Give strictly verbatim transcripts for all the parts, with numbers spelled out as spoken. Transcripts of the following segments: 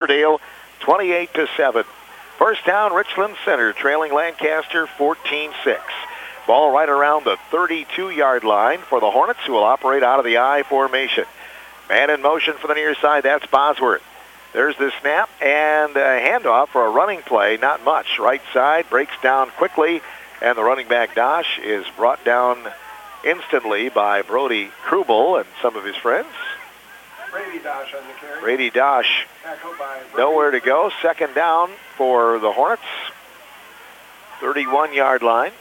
Riverdale twenty-eight to seven. First down, Richland Center, trailing Lancaster fourteen six. Ball right around the thirty-two-yard line for the Hornets, who will operate out of the I formation. Man in motion for the near side, that's Bosworth. There's the snap and a handoff for a running play, not much. Right side breaks down quickly, and the running back Dosh is brought down instantly by Brody Krubel and some of his friends. Brady Dosh on the carry. Brady Dosh, nowhere to go. Second down for the Hornets. thirty-one-yard line.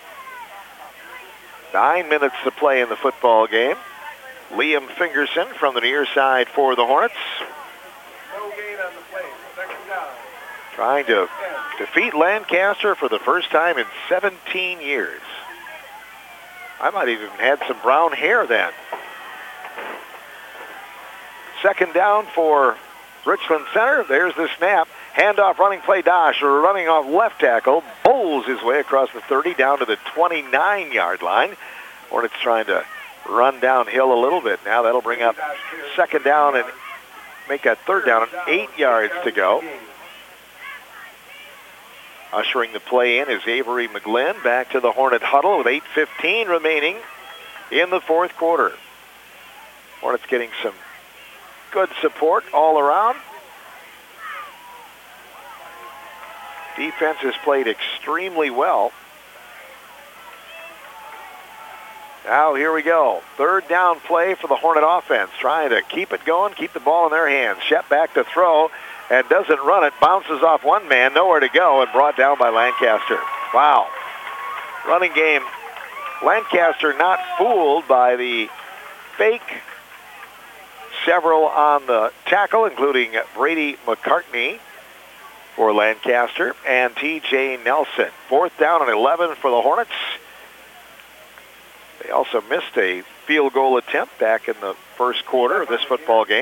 Nine minutes to play in the football game. Liam Fingerson from the near side for the Hornets. No gain on the play. Second down. Trying to defeat Lancaster for the first time in seventeen years. I might have even had some brown hair then. Second down for Richland Center. There's the snap. Handoff, running play, Dosh running off left tackle. Bowls his way across the thirty down to the twenty-nine-yard line. Hornets trying to run downhill a little bit now. That'll bring up second down and make that third down and eight yards to go. Ushering the play in is Avery McGlynn. Back to the Hornet huddle with eight fifteen remaining in the fourth quarter. Hornets getting some good support all around. Defense has played extremely well. Now here we go. Third down play for the Hornet offense. Trying to keep it going, keep the ball in their hands. Shep back to throw and doesn't run it. Bounces off one man, nowhere to go, and brought down by Lancaster. Wow. Running game. Lancaster not fooled by the fake. Several on the tackle, including Brady McCartney for Lancaster and T J Nelson. Fourth down and eleven for the Hornets. They also missed a field goal attempt back in the first quarter of this football game.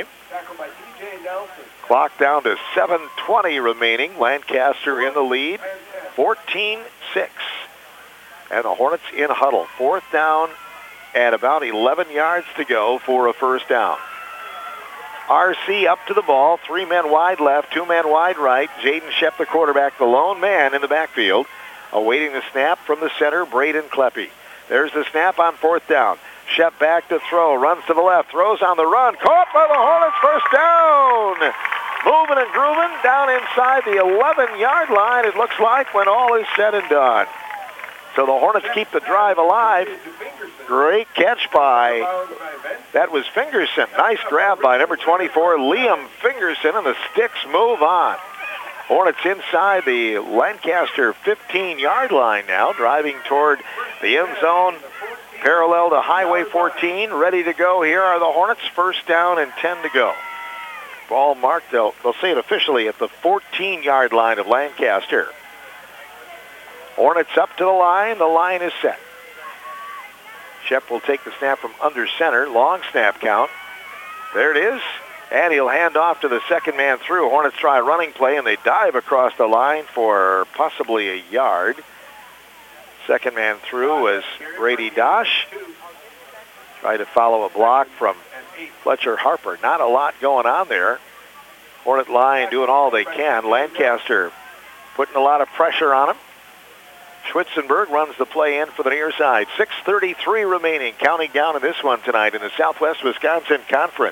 Clock down to seven twenty remaining. Lancaster in the lead, fourteen six. And the Hornets in huddle. Fourth down and about eleven yards to go for a first down. R C up to the ball, three men wide left, two men wide right. Jaden Shep, the quarterback, the lone man in the backfield, awaiting the snap from the center, Braden Kleppe. There's the snap on fourth down. Shep back to throw, runs to the left, throws on the run, caught by the Hornets, first down. Moving and grooving down inside the eleven-yard line, it looks like, when all is said and done. So the Hornets keep the drive alive. Great catch by, that was Fingerson. Nice grab by number twenty-four, Liam Fingerson, and the sticks move on. Hornets inside the Lancaster fifteen-yard line now, driving toward the end zone, parallel to Highway fourteen. Ready to go. Here are the Hornets, first down and ten to go. Ball marked, they'll, they'll say it officially, at the fourteen-yard line of Lancaster. Hornets up to the line. The line is set. Shep will take the snap from under center. Long snap count. There it is. And he'll hand off to the second man through. Hornets try a running play, and they dive across the line for possibly a yard. Second man through was Brady Dosh. Try to follow a block from Fletcher Harper. Not a lot going on there. Hornet line doing all they can. Lancaster putting a lot of pressure on him. Schwitzenberg runs the play in for the near side. six thirty-three remaining, counting down in this one tonight in the Southwest Wisconsin Conference.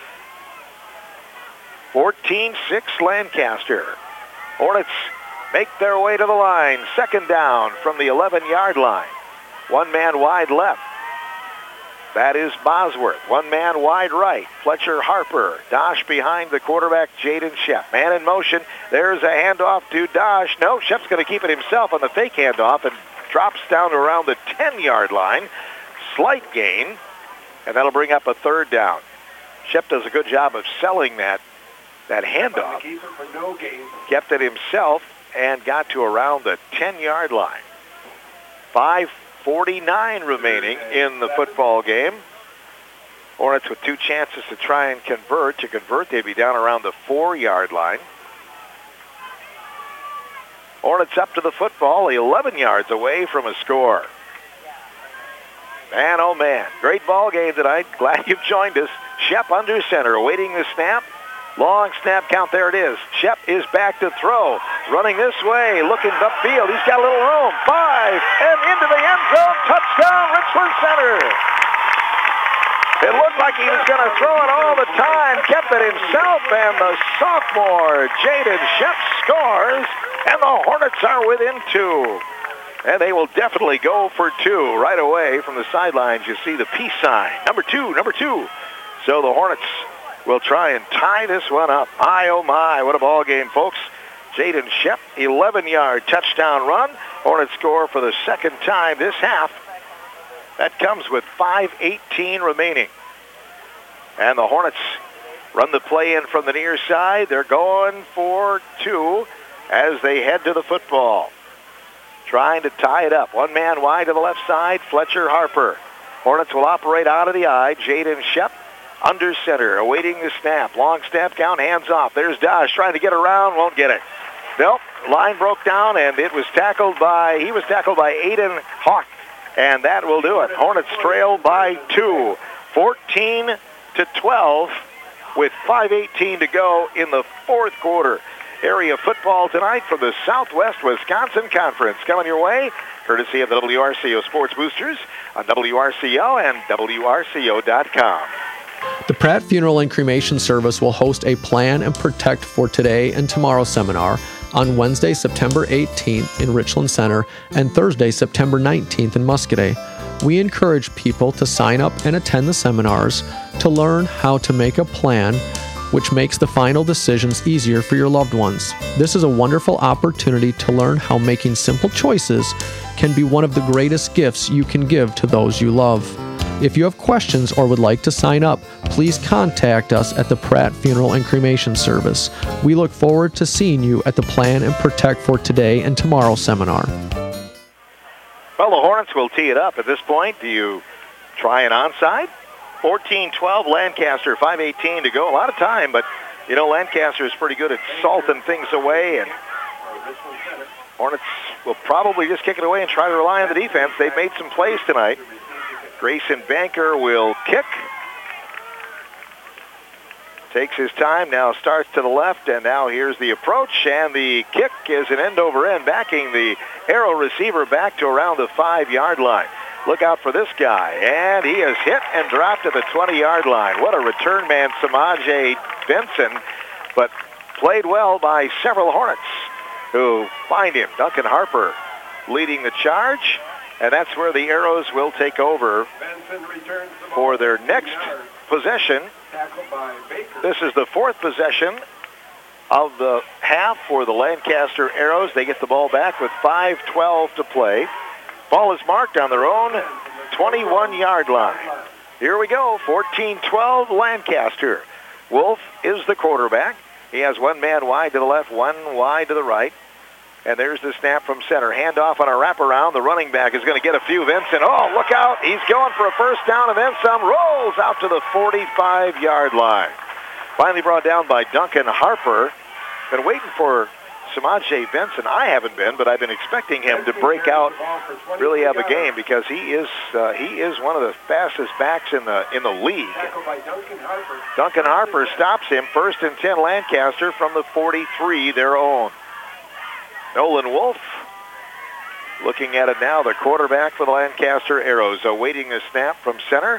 fourteen six Lancaster. Hornets make their way to the line. Second down from the eleven-yard line. One man wide left. That is Bosworth. One man wide right. Fletcher Harper. Dosh behind the quarterback, Jaden Shep. Man in motion. There's a handoff to Dosh. No, Shep's going to keep it himself on the fake handoff and drops down to around the ten-yard line. Slight gain, and that'll bring up a third down. Shep does a good job of selling that, that handoff. Kept it himself and got to around the ten-yard line. five forty-nine remaining in the football game. Hornets with two chances to try and convert. To convert, they'd be down around the four-yard line. Hornets up to the football, eleven yards away from a score. Man, oh man, great ball game tonight. Glad you've joined us. Shep under center, awaiting the snap. Long snap count. There it is. Shep is back to throw. Running this way. Looking upfield. He's got a little room. Five. And into the end zone. Touchdown, Richland Center. It looked like he was going to throw it all the time. Kept it himself. And the sophomore, Jaden Shep, scores. And the Hornets are within two. And they will definitely go for two right away from the sidelines. You see the peace sign. Number two, number two. So the Hornets will try and tie this one up. My, oh, my, what a ball game, folks. Jaden Shep, eleven-yard touchdown run. Hornets score for the second time this half. That comes with five eighteen remaining. And the Hornets run the play in from the near side. They're going for two as they head to the football. Trying to tie it up. One man wide to the left side, Fletcher Harper. Hornets will operate out of the eye. Jaden Shep under center, awaiting the snap. Long snap count, hands off. There's Dosh trying to get around, won't get it. Nope, line broke down, and it was tackled by, he was tackled by Aiden Hawk, and that will do it. Hornets trail by two, fourteen to twelve, with five eighteen to go in the fourth quarter. Area football tonight from the Southwest Wisconsin Conference coming your way, courtesy of the W R C O Sports Boosters on W R C O and W R C O dot com. The Pratt Funeral and Cremation Service will host a Plan and Protect for Today and Tomorrow seminar on Wednesday, September eighteenth in Richland Center and Thursday, September nineteenth in Muscoda. We encourage people to sign up and attend the seminars to learn how to make a plan which makes the final decisions easier for your loved ones. This is a wonderful opportunity to learn how making simple choices can be one of the greatest gifts you can give to those you love. If you have questions or would like to sign up, please contact us at the Pratt Funeral and Cremation Service. We look forward to seeing you at the Plan and Protect for Today and Tomorrow seminar. Well, the Hornets will tee it up at this point. Do you try an onside? fourteen twelve, Lancaster, five eighteen to go. A lot of time, but, you know, Lancaster is pretty good at salting things away, and Hornets will probably just kick it away and try to rely on the defense. They've made some plays tonight. Grayson Banker will kick. Takes his time, now starts to the left, and now here's the approach, and the kick is an end-over-end, backing the Arrow receiver back to around the five-yard line. Look out for this guy, and he is hit and dropped at the twenty-yard line. What a return man, Samaje Benson, but played well by several Hornets who find him. Duncan Harper leading the charge, and that's where the Arrows will take over for their next possession. This is the fourth possession of the half for the Lancaster Arrows. They get the ball back with five twelve to play. Ball is marked on their own twenty-one-yard line. Here we go, fourteen twelve Lancaster. Wolf is the quarterback. He has one man wide to the left, one wide to the right. And there's the snap from center. Handoff on a wraparound. The running back is going to get a few. Vincent, oh, look out. He's going for a first down and then some. Rolls out to the forty-five-yard line. Finally brought down by Duncan Harper. Been waiting for Samaje Benson. I haven't been, but I've been expecting him to break out, really have a game, because he is uh, he is one of the fastest backs in the in the league. Duncan Harper stops him. First and ten Lancaster from the forty-three, their own. Nolan Wolf looking at it now, the quarterback for the Lancaster Arrows, awaiting the snap from center.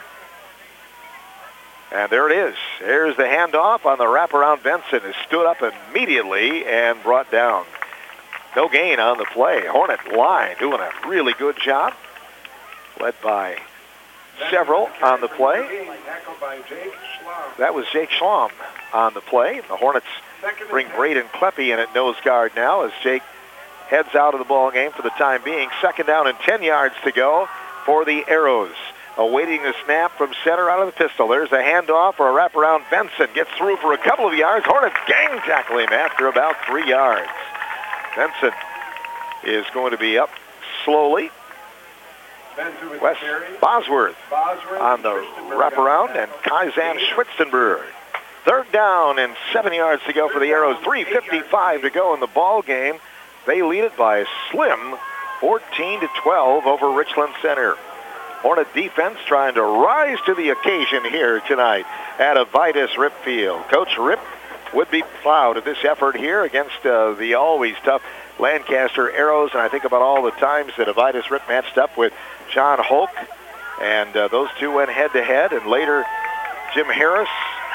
And there it is. There's the handoff on the wraparound. Benson is stood up immediately and brought down. No gain on the play. Hornet line doing a really good job, led by several on the play. That was Jake Schlom on the play. The Hornets bring Braden Kleppe in at nose guard now as Jake heads out of the ball game for the time being. Second down and ten yards to go for the Arrows. Awaiting the snap from center out of the pistol. There's a handoff or a wraparound. Benson gets through for a couple of yards. Hornets gang tackle him after about three yards. Benson is going to be up slowly. Wes Bosworth on the wraparound, and Kaizen Schwitzenberg. Third down and seven yards to go for the Arrows. three fifty-five to go in the ball game. They lead it by a slim fourteen to twelve over Richland Center. Hornet defense trying to rise to the occasion here tonight at Avitus Rip Field. Coach Rip would be proud of this effort here against uh, the always tough Lancaster Arrows. And I think about all the times that Avitus Rip matched up with John Hoke, and uh, those two went head-to-head, and later Jim Harris,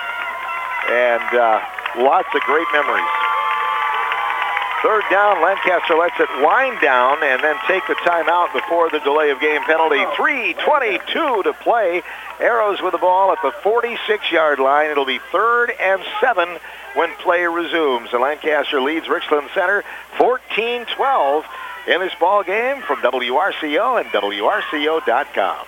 and uh, lots of great memories. Third down, Lancaster lets it wind down and then take the timeout before the delay of game penalty. three twenty-two to play. Arrows with the ball at the forty-six-yard line. It'll be third and seven when play resumes. And Lancaster leads Richland Center fourteen twelve in this ball game from W R C O and W R C O dot com.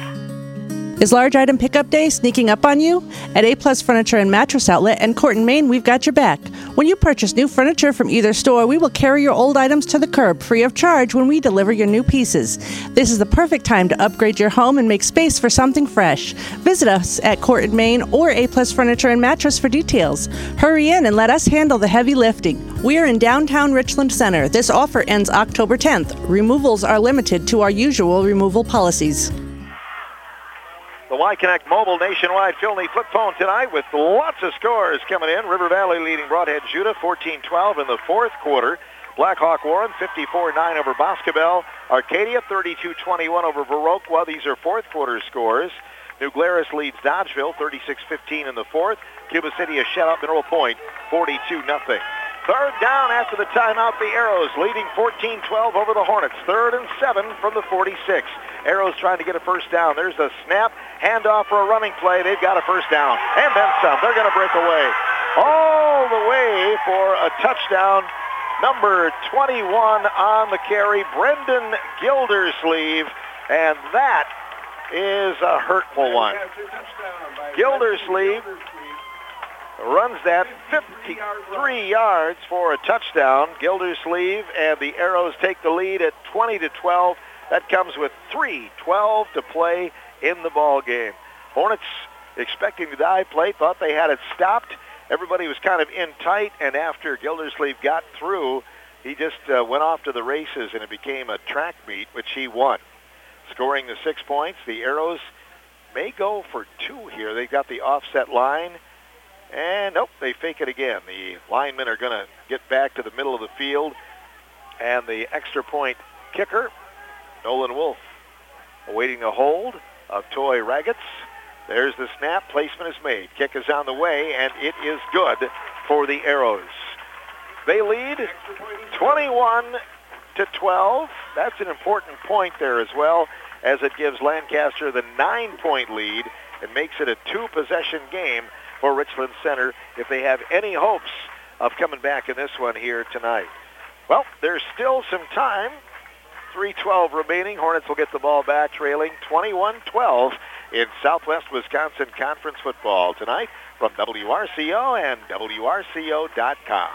Is large item pickup day sneaking up on you? At A-Plus Furniture and Mattress Outlet and Corton, Maine, we've got your back. When you purchase new furniture from either store, we will carry your old items to the curb free of charge when we deliver your new pieces. This is the perfect time to upgrade your home and make space for something fresh. Visit us at Corton, Maine or A-Plus Furniture and Mattress for details. Hurry in and let us handle the heavy lifting. We are in downtown Richland Center. This offer ends October tenth. Removals are limited to our usual removal policies. The Y-Connect Mobile Nationwide Philney Flip Phone tonight with lots of scores coming in. River Valley leading Broadhead Judah fourteen twelve in the fourth quarter. Blackhawk Warren fifty-four nine over Boscobel. Arcadia thirty-two twenty-one over Viroqua. These are fourth quarter scores. New Glarus leads Dodgeville thirty-six fifteen in the fourth. Cuba City has shut out Mineral Point forty-two nothing. Third down after the timeout, the Arrows leading fourteen twelve over the Hornets. Third and seven from the forty-six. Arrows trying to get a first down. There's a snap, handoff for a running play. They've got a first down, and then some. They're going to break away. All the way for a touchdown. Number twenty-one on the carry, Brendan Gildersleeve, and that is a hurtful one. Gildersleeve runs that fifty-three yards for a touchdown. Gildersleeve and the Arrows take the lead at twenty to twelve. That comes with three twelve to play in the ball game. Hornets expecting the dive play, thought they had it stopped. Everybody was kind of in tight, and after Gildersleeve got through, he just uh, went off to the races, and it became a track meet, which he won. Scoring the six points, the Arrows may go for two here. They've got the offset line. And nope, they fake it again. The linemen are going to get back to the middle of the field. And the extra point kicker, Nolan Wolf, awaiting the hold of Toy Raggets. There's the snap. Placement is made. Kick is on the way, and it is good for the Arrows. They lead twenty-one to twelve. That's an important point there as well, as it gives Lancaster the nine-point lead and makes it a two-possession game for Richland Center if they have any hopes of coming back in this one here tonight. Well, there's still some time. three twelve remaining. Hornets will get the ball back, trailing twenty-one twelve in Southwest Wisconsin Conference football tonight from W R C O and W R C O dot com.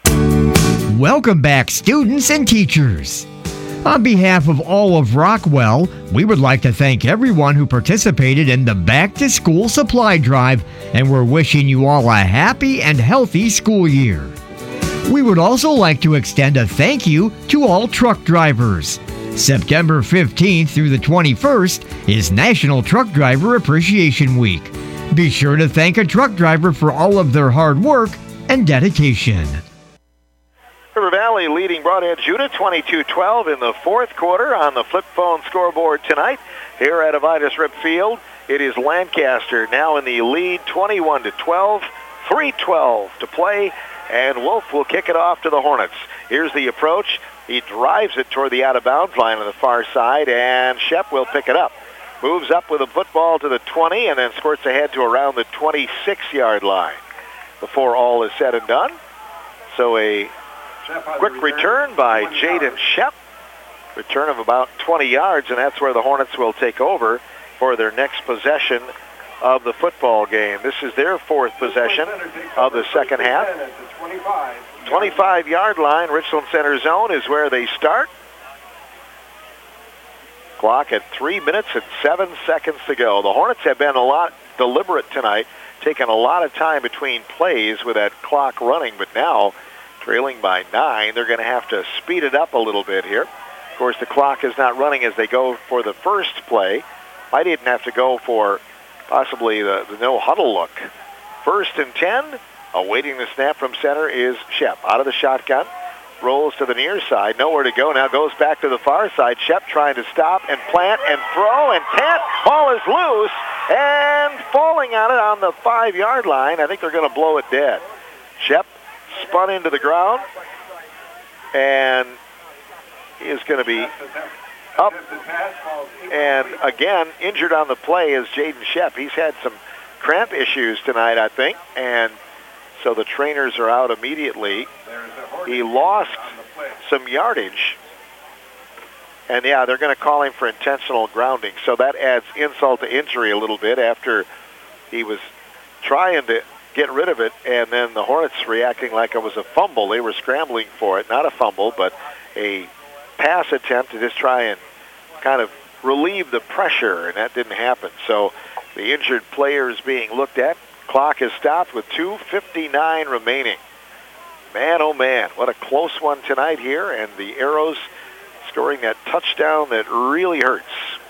Welcome back, students and teachers. On behalf of all of Rockwell, we would like to thank everyone who participated in the Back to School Supply Drive, and we're wishing you all a happy and healthy school year. We would also like to extend a thank you to all truck drivers. September fifteenth through the twenty-first is National Truck Driver Appreciation Week. Be sure to thank a truck driver for all of their hard work and dedication. River Valley leading Broadhead Judah twenty-two twelve in the fourth quarter on the flip phone scoreboard tonight. Here at Avitus Rip Field, it is Lancaster now in the lead twenty-one to twelve, three twelve to play, and Wolf will kick it off to the Hornets. Here's the approach. He drives it toward the out-of-bounds line on the far side, and Shep will pick it up. Moves up with a football to the twenty and then squirts ahead to around the twenty-six-yard line before all is said and done. So a quick return by Jaden Shep. Return of about twenty yards, and that's where the Hornets will take over for their next possession of the football game. This is their fourth possession of the second half. twenty-five-yard line, Richland Center zone is where they start. Clock at three minutes and seven seconds to go. The Hornets have been a lot deliberate tonight, taking a lot of time between plays with that clock running, but now trailing by nine, they're going to have to speed it up a little bit here. Of course, the clock is not running as they go for the first play. Might even have to go for possibly the, the no huddle look. First and ten Awaiting the snap from center is Shep. Out of the shotgun. Rolls to the near side. Nowhere to go. Now goes back to the far side. Shep trying to stop and plant and throw and can't. Ball is loose and falling on it on the five-yard line. I think they're going to blow it dead. Shep spun into the ground and is going to be up. And again, injured on the play is Jaden Shep. He's had some cramp issues tonight, I think, and so the trainers are out immediately. He lost some yardage. And, yeah, they're going to call him for intentional grounding. So that adds insult to injury a little bit after he was trying to get rid of it, and then the Hornets reacting like it was a fumble. They were scrambling for it. Not a fumble, but a pass attempt to just try and kind of relieve the pressure, and that didn't happen. So the injured player is being looked at. Clock is stopped with two fifty-nine remaining. Man, oh man, what a close one tonight here, and the Arrows scoring that touchdown that really hurts.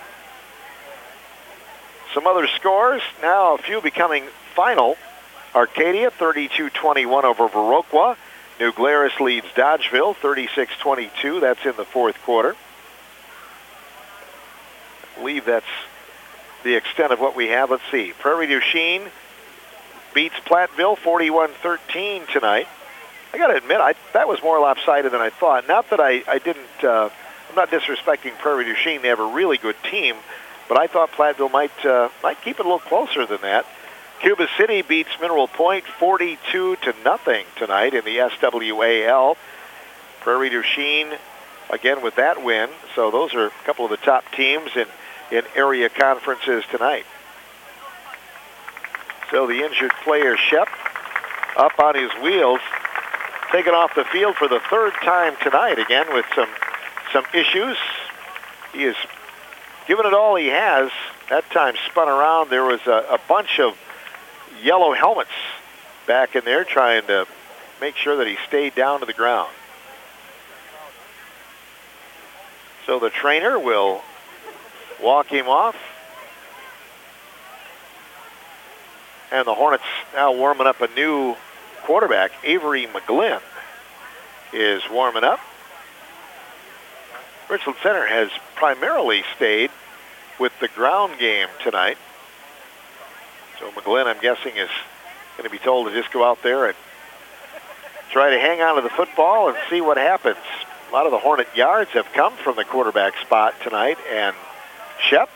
Some other scores, now a few becoming final. Arcadia thirty-two twenty-one over Viroqua. New Glarus leads Dodgeville thirty-six twenty-two. That's in the fourth quarter. I believe that's the extent of what we have. Let's see. Prairie du Chien beats Platteville forty-one thirteen tonight. I got to admit, I, that was more lopsided than I thought. Not that I, I didn't, uh, I'm not disrespecting Prairie du Chien. They have a really good team, but I thought Platteville might, uh, might keep it a little closer than that. Cuba City beats Mineral Point forty-two to nothing tonight in the S W A L. Prairie du Chien, again with that win. So those are a couple of the top teams in, in area conferences tonight. So the injured player, Shep, up on his wheels, taken off the field for the third time tonight, again with some some issues. He has given it all he has. That time spun around. There was a, a bunch of yellow helmets back in there trying to make sure that he stayed down to the ground. So the trainer will walk him off. And the Hornets now warming up a new quarterback. Avery McGlynn is warming up. Richland Center has primarily stayed with the ground game tonight. So McGlynn, I'm guessing, is going to be told to just go out there and try to hang on to the football and see what happens. A lot of the Hornet yards have come from the quarterback spot tonight, and Shep.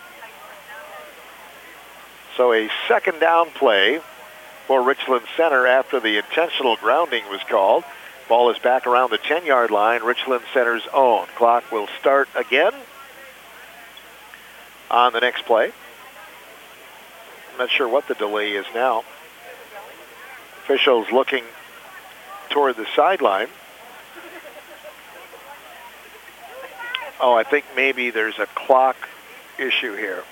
So a second down play for Richland Center after the intentional grounding was called. Ball is back around the ten-yard line, Richland Center's own. Clock will start again on the next play. I'm not sure what the delay is now. Officials looking toward the sideline. Oh, I think maybe there's a clock issue here.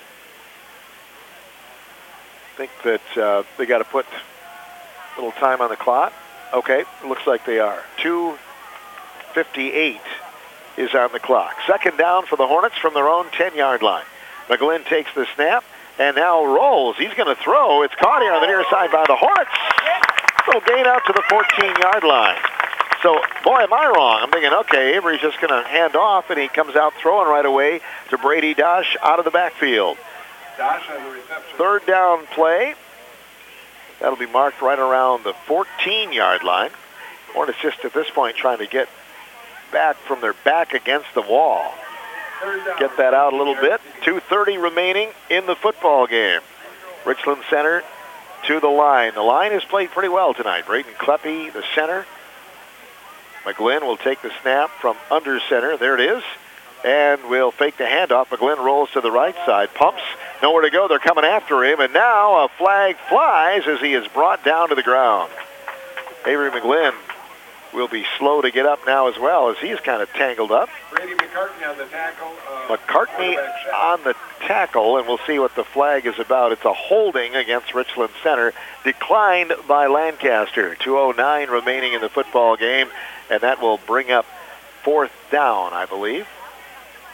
I think that uh, they got to put a little time on the clock. Okay, looks like they are. two fifty-eight is on the clock. Second down for the Hornets from their own ten-yard line. McGlynn takes the snap and now rolls. He's going to throw. It's caught here on the near side by the Hornets. Little gain out to the fourteen-yard line. So, boy, am I wrong. I'm thinking, okay, Avery's just going to hand off, and he comes out throwing right away to Brady Dosh out of the backfield. Dosh on the reception. Third down play. That'll be marked right around the fourteen-yard line. Hornets just at this point trying to get back from their back against the wall. Get that out a little bit. two thirty remaining in the football game. Richland Center to the line. The line has played pretty well tonight. Braden Kleppe, the center. McGlynn will take the snap from under center. There it is. And will fake the handoff. McGlynn rolls to the right side. Pumps. Nowhere to go. They're coming after him. And now a flag flies as he is brought down to the ground. Avery McGlynn will be slow to get up now as well as he's kind of tangled up. Brady McCartney on the tackle. Uh, McCartney on the tackle, and we'll see what the flag is about. It's a holding against Richland Center, declined by Lancaster. two oh nine remaining in the football game, and that will bring up fourth down, I believe.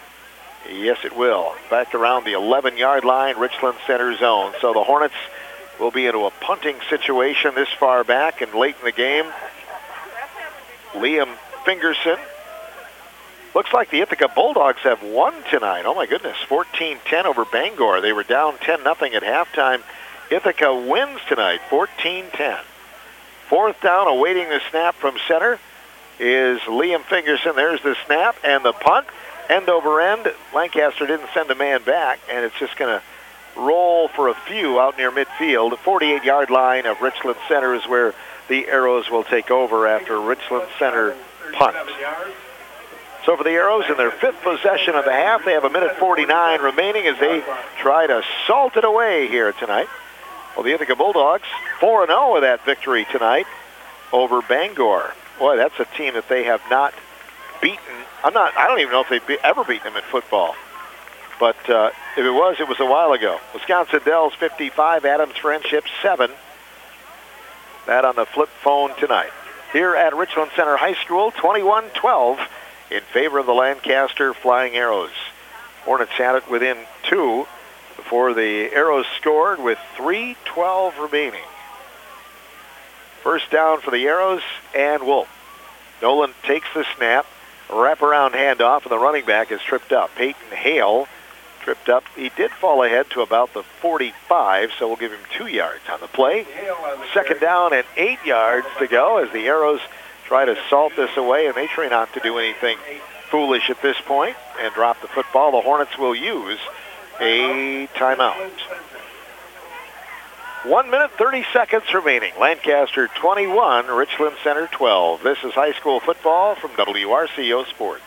Yes, it will. Back around the eleven-yard line, Richland Center zone. So the Hornets will be into a punting situation this far back and late in the game. Liam Fingerson. Looks like the Ithaca Bulldogs have won tonight. Oh, my goodness, fourteen ten over Bangor. They were down ten nothing at halftime. Ithaca wins tonight, fourteen ten. Fourth down, awaiting the snap from center, is Liam Fingerson. There's the snap and the punt. End over end. Lancaster didn't send a man back, and it's just going to roll for a few out near midfield. The forty-eight-yard line of Richland Center is where the Arrows will take over after Richland Center punt. So for the Arrows, in their fifth possession of the half, they have a minute forty-nine remaining as they try to salt it away here tonight. Well, the Ithaca Bulldogs, four and oh with that victory tonight over Bangor. Boy, that's a team that they have not beaten. I'm not, I don't even know if they've be, ever beaten them in football. But uh, if it was, it was a while ago. Wisconsin Dells fifty-five, Adams Friendship seven. That on the flip phone tonight. Here at Richland Center High School, twenty-one twelve in favor of the Lancaster Flying Arrows. Hornets had it within two before the Arrows scored with three twelve remaining. First down for the Arrows and Wolf. Nolan takes the snap, wraparound handoff, and the running back is tripped up. Peyton Hale tripped up. He did fall ahead to about the forty-five, so we'll give him two yards on the play. Second down and eight yards to go as the Arrows try to salt this away, and they try not to do anything foolish at this point and drop the football. The Hornets will use a timeout. One minute, thirty seconds remaining. Lancaster twenty-one, Richland Center twelve. This is high school football from W R C O Sports.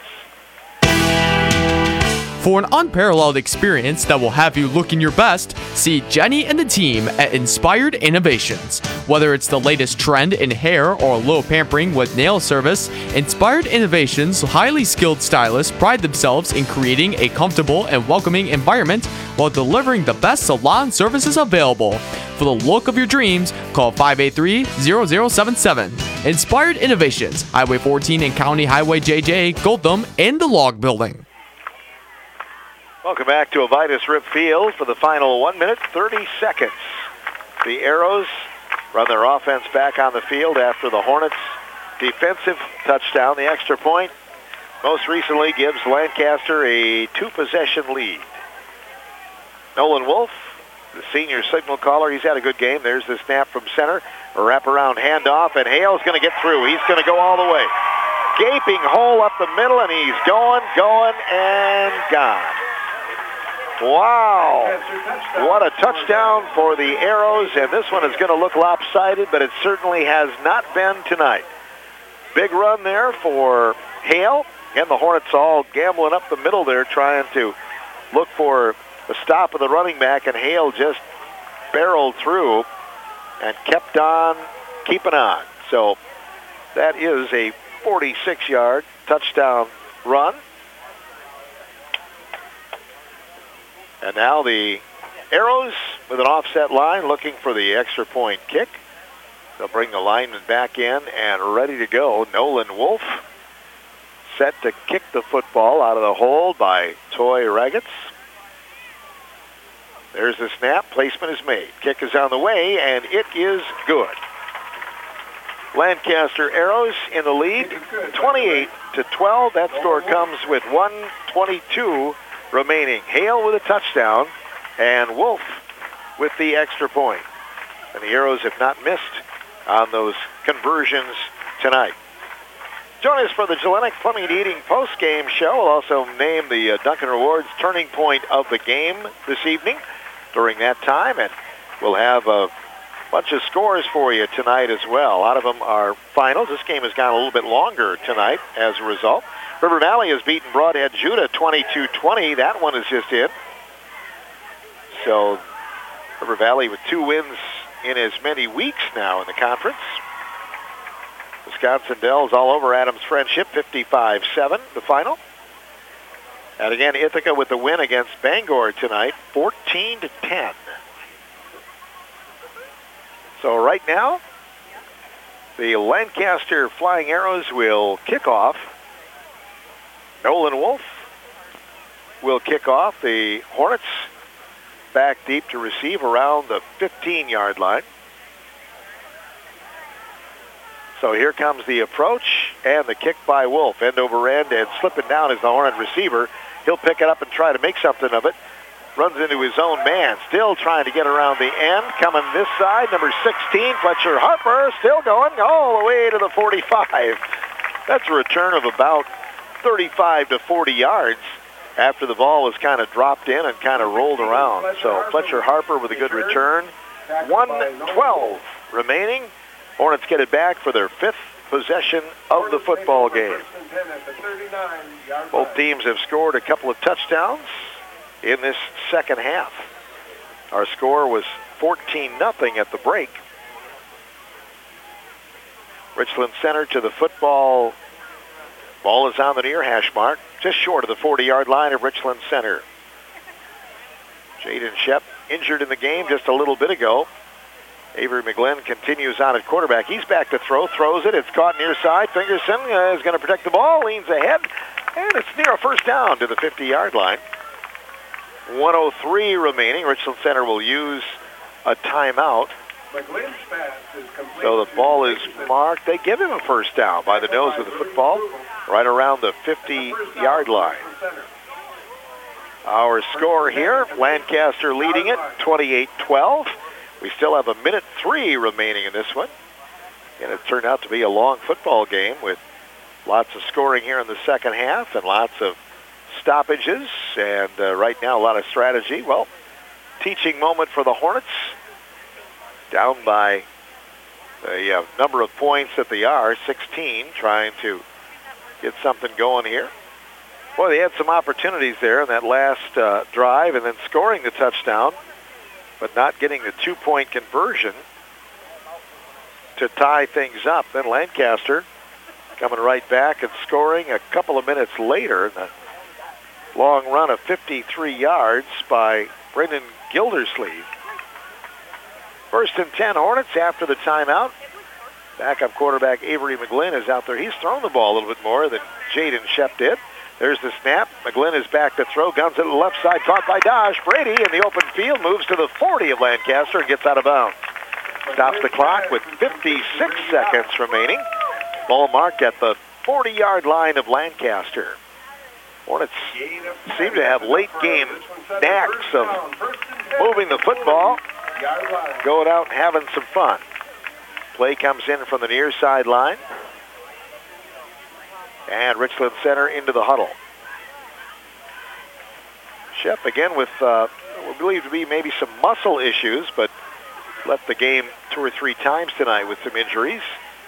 For an unparalleled experience that will have you looking your best, see Jenny and the team at Inspired Innovations. Whether it's the latest trend in hair or low pampering with nail service, Inspired Innovations' highly skilled stylists pride themselves in creating a comfortable and welcoming environment while delivering the best salon services available. For the look of your dreams, call five eight three, zero zero seven seven. Inspired Innovations, Highway fourteen and County Highway J J, Goldtham, in the Log Building. Welcome back to Avitus Rip Field for the final one minute, thirty seconds. The Arrows run their offense back on the field after the Hornets' defensive touchdown. The extra point most recently gives Lancaster a two-possession lead. Nolan Wolf, the senior signal caller, he's had a good game. There's the snap from center, a wraparound handoff, and Hale's going to get through. He's going to go all the way. Gaping hole up the middle, and he's going, going, and gone. Wow, what a touchdown for the Arrows, and this one is going to look lopsided, but it certainly has not been tonight. Big run there for Hale, and the Hornets all gambling up the middle there, trying to look for the stop of the running back, and Hale just barreled through and kept on keeping on. So that is a forty-six-yard touchdown run. And now the Arrows with an offset line looking for the extra point kick. They'll bring the lineman back in and ready to go. Nolan Wolf set to kick the football out of the hole by Toy Raggets. There's the snap. Placement is made. Kick is on the way, and it is good. Lancaster Arrows in the lead, twenty-eight to twelve. That score comes with one twenty-two remaining. Hale with a touchdown, and Wolf with the extra point. And the Arrows have not missed on those conversions tonight. Join us for the Gillenic Plumbing and Heating post-game show. We'll also name the uh, Duncan Rewards turning point of the game this evening during that time, and we'll have a bunch of scores for you tonight as well. A lot of them are finals. This game has gone a little bit longer tonight as a result. River Valley has beaten Broadhead Judah twenty-two twenty. That one is just in. So River Valley with two wins in as many weeks now in the conference. Wisconsin Dells all over Adams Friendship, fifty-five seven, the final. And again, Ithaca with the win against Bangor tonight, fourteen to ten. So right now, the Lancaster Flying Arrows will kick off. Nolan Wolf will kick off. The Hornets back deep to receive around the fifteen-yard line. So here comes the approach and the kick by Wolf. End over end, and slipping down is the Hornet receiver. He'll pick it up and try to make something of it. Runs into his own man. Still trying to get around the end. Coming this side, number sixteen, Fletcher Harper. Still going all the way to the forty-five. That's a return of about thirty-five to forty yards after the ball was kind of dropped in and kind of rolled around. So Fletcher Harper with a good return. one twelve remaining. Hornets get it back for their fifth possession of the football game. Both teams have scored a couple of touchdowns in this second half. Our score was fourteen nothing at the break. Richland Center to the football. Ball is on the near hash mark, just short of the forty-yard line of Richland Center. Jaden Shep injured in the game just a little bit ago. Avery McGlynn continues on at quarterback. He's back to throw, throws it. It's caught near side. Fingerson uh, is going to protect the ball, leans ahead, and it's near a first down to the fifty-yard line. one oh three remaining. Richland Center will use a timeout. McGlynn's pass is complete. So the ball is marked. They give him a first down by the nose of the football, right around the fifty-yard line. Our score here, Lancaster leading it, twenty-eight twelve. We still have a minute three remaining in this one. And it turned out to be a long football game with lots of scoring here in the second half and lots of stoppages. And uh, right now, a lot of strategy. Well, teaching moment for the Hornets. Down by the uh, number of points that they are, sixteen, trying to get something going here. Boy, they had some opportunities there in that last uh, drive and then scoring the touchdown, but not getting the two-point conversion to tie things up. Then Lancaster coming right back and scoring a couple of minutes later in the long run of fifty-three yards by Brendan Gildersleeve. First and ten Hornets after the timeout. Backup quarterback Avery McGlynn is out there. He's thrown the ball a little bit more than Jaden Shep did. There's the snap. McGlynn is back to throw. Guns at the left side. Caught by Dosh. Brady in the open field moves to the forty of Lancaster and gets out of bounds. Stops the clock with fifty-six seconds remaining. Ball marked at the forty-yard line of Lancaster. Hornets seem to have late game knacks of moving the football, going out and having some fun. Play comes in from the near sideline. And Richland Center into the huddle. Shep again with uh, what we believe to be maybe some muscle issues, but left the game two or three times tonight with some injuries.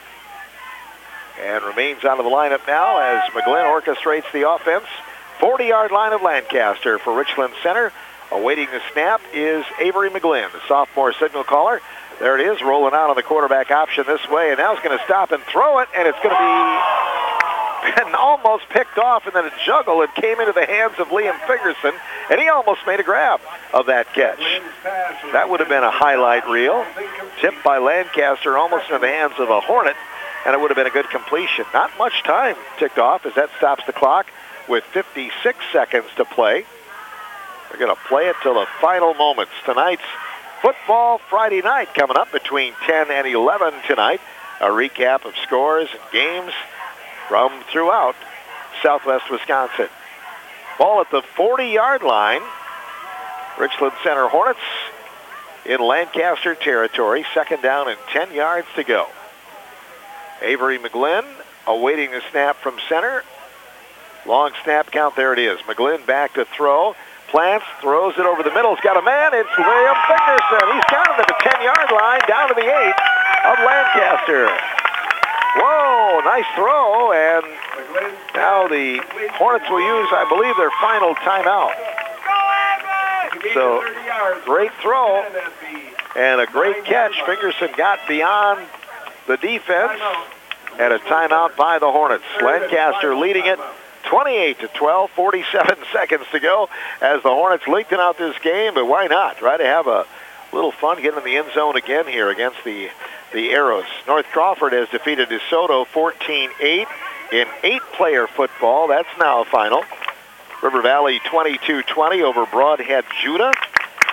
And remains out of the lineup now as McGlynn orchestrates the offense. forty-yard line of Lancaster for Richland Center. Awaiting the snap is Avery McGlynn, the sophomore signal caller. There it is, rolling out on the quarterback option this way, and now it's going to stop and throw it, and it's going to be and almost picked off, and then a juggle. It came into the hands of Liam Fingerson, and he almost made a grab of that catch. That would have been a highlight reel. Tipped by Lancaster almost into the hands of a Hornet, and it would have been a good completion. Not much time ticked off as that stops the clock with fifty-six seconds to play. They're going to play it till the final moments. Tonight's football Friday night coming up between ten and eleven tonight. A recap of scores and games from throughout Southwest Wisconsin. Ball at the forty-yard line. Richland Center Hornets in Lancaster territory. Second down and ten yards to go. Avery McGlynn awaiting the snap from center. Long snap count. There it is. McGlynn back to throw. Plants, throws it over the middle. He's got a man. It's Liam Fingerson. He's got it at the ten-yard line, down to the eight of Lancaster. Whoa, nice throw. And now the Hornets will use, I believe, their final timeout. So, great throw and a great catch. Fingerson got beyond the defense and a timeout by the Hornets. Lancaster leading it twenty-eight to twelve, forty-seven seconds to go as the Hornets leaked out this game, but why not? Try to have a little fun getting in the end zone again here against the, the Arrows. North Crawford has defeated DeSoto fourteen eight in eight-player football. That's now a final. River Valley twenty-two twenty over Broadhead Judah.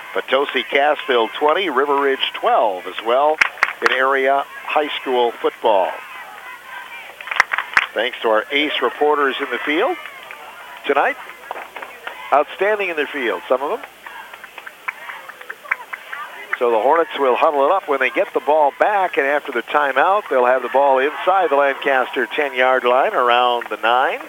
Potosi Cassville twenty, River Ridge twelve as well in area high school football. Thanks to our ace reporters in the field tonight. Outstanding in their field, some of them. So the Hornets will huddle it up when they get the ball back, and after the timeout, they'll have the ball inside the Lancaster ten-yard line around the nine.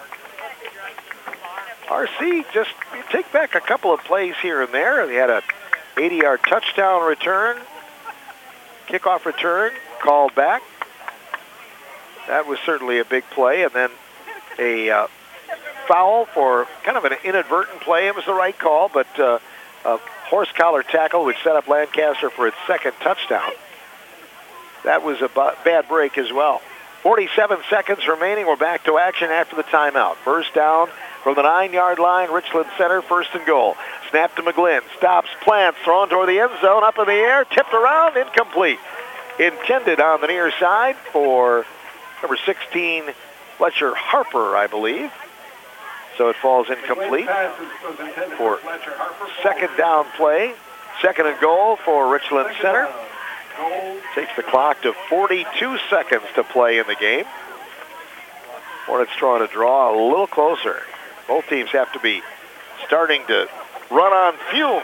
R C just take back a couple of plays here and there. They had a eighty-yard touchdown return, kickoff return, called back. That was certainly a big play, and then a uh, foul for kind of an inadvertent play. It was the right call, but uh, a horse collar tackle which set up Lancaster for its second touchdown. That was a b- bad break as well. forty-seven seconds remaining. We're back to action after the timeout. First down from the nine-yard line, Richland Center, first and goal. Snap to McGlynn, stops, plants, thrown toward the end zone, up in the air, tipped around, incomplete. Intended on the near side for number sixteen, Fletcher Harper, I believe. So it falls incomplete for second down play. Second and goal for Richland Center. Takes the clock to forty-two seconds to play in the game. Hornets trying to draw a little closer. Both teams have to be starting to run on fumes.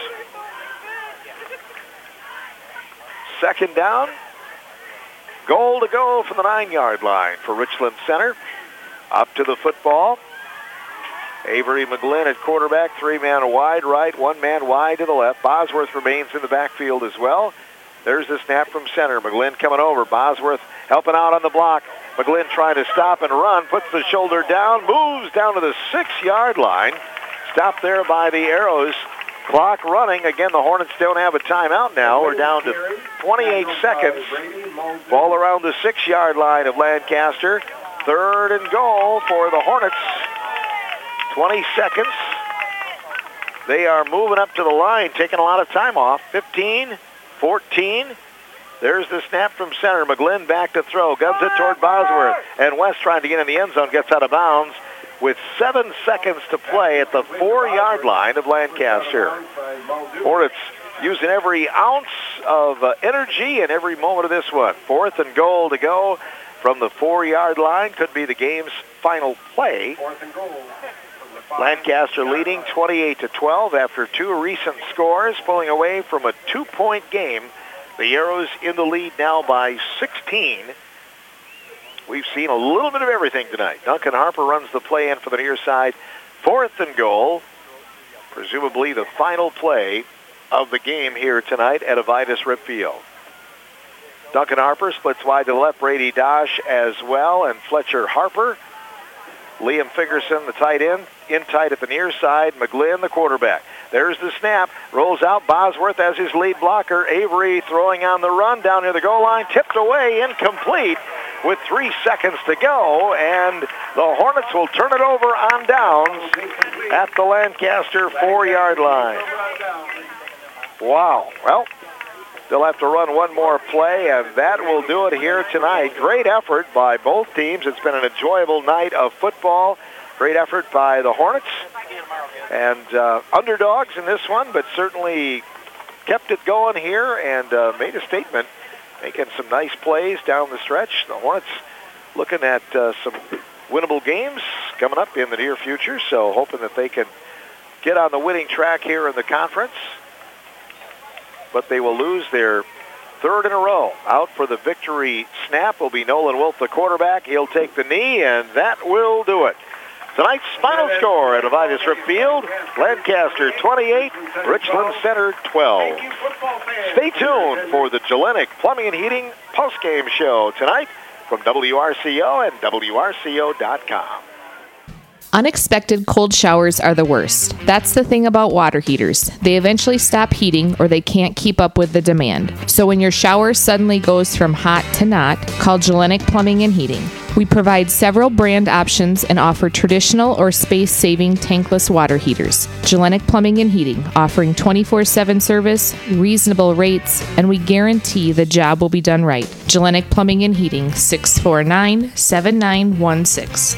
Second down. Goal to go from the nine-yard line for Richland Center. Up to the football. Avery McGlynn at quarterback, three-man wide right, one-man wide to the left. Bosworth remains in the backfield as well. There's the snap from center. McGlynn coming over. Bosworth helping out on the block. McGlynn trying to stop and run, puts the shoulder down, moves down to the six-yard line. Stopped there by the Arrows. Clock running. Again, the Hornets don't have a timeout now. We're down to twenty-eight seconds. Ball around the six-yard line of Lancaster. Third and goal for the Hornets. twenty seconds. They are moving up to the line, taking a lot of time off. fifteen, fourteen. There's the snap from center. McGlynn back to throw. Guns it toward Bosworth. And West trying to get in the end zone. Gets out of bounds with seven seconds to play at the four-yard line of Lancaster. Hornets using every ounce of uh, energy and every moment of this one. Fourth and goal to go from the four-yard line. Could be the game's final play. Fourth and goal. Lancaster leading twenty-eight to twelve after two recent scores, pulling away from a two-point game. The Arrows in the lead now by sixteen. We've seen a little bit of everything tonight. Duncan Harper runs the play in for the near side. Fourth and goal, presumably the final play of the game here tonight at Avitus Rip Field. Duncan Harper splits wide to the left, Brady Dosh as well, and Fletcher Harper. Liam Figerson, the tight end, in tight at the near side. McGlynn, the quarterback. There's the snap. Rolls out. Bosworth as his lead blocker. Avery throwing on the run down near the goal line. Tipped away, incomplete with three seconds to go. And the Hornets will turn it over on downs at the Lancaster four-yard line. Wow. Well, they'll have to run one more play, and that will do it here tonight. Great effort by both teams. It's been an enjoyable night of football. Great effort by the Hornets. And uh, underdogs in this one, but certainly kept it going here and uh, made a statement, making some nice plays down the stretch. The Hornets looking at uh, some winnable games coming up in the near future, so hoping that they can get on the winning track here in the conference. But they will lose their third in a row. Out for the victory snap will be Nolan Wolf, the quarterback. He'll take the knee, and that will do it. Tonight's final score at Avitus Rip Field, Lancaster twenty-eight, Richland Center twelve. Stay tuned for the Gellenic Plumbing and Heating postgame show tonight from W R C O and W R C O dot com. Unexpected cold showers are the worst. That's the thing about water heaters. They eventually stop heating or they can't keep up with the demand. So when your shower suddenly goes from hot to not, call Gellenic Plumbing and Heating. We provide several brand options and offer traditional or space-saving tankless water heaters. Gellenic Plumbing and Heating, offering twenty-four seven service, reasonable rates, and we guarantee the job will be done right. Gellenic Plumbing and Heating, six four nine, seven nine one six.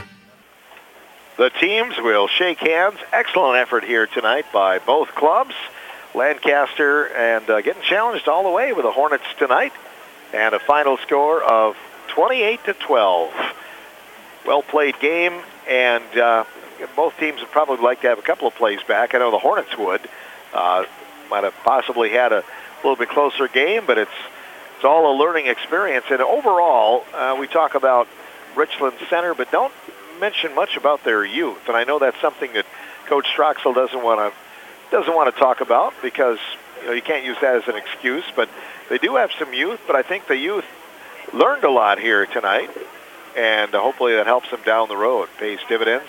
The teams will shake hands. Excellent effort here tonight by both clubs. Lancaster, and uh, getting challenged all the way with the Hornets tonight, and a final score of twenty-eight to twelve. Well played game, and uh, both teams would probably like to have a couple of plays back. I know the Hornets would. Uh, might have possibly had a little bit closer game, but it's it's all a learning experience. And overall, uh, we talk about Richland Center, but don't mention much about their youth. And I know that's something that Coach Stroxel doesn't want to doesn't want to talk about, because you know you can't use that as an excuse. But they do have some youth. But I think the youth learned a lot here tonight, and uh, hopefully that helps them down the road, pays dividends.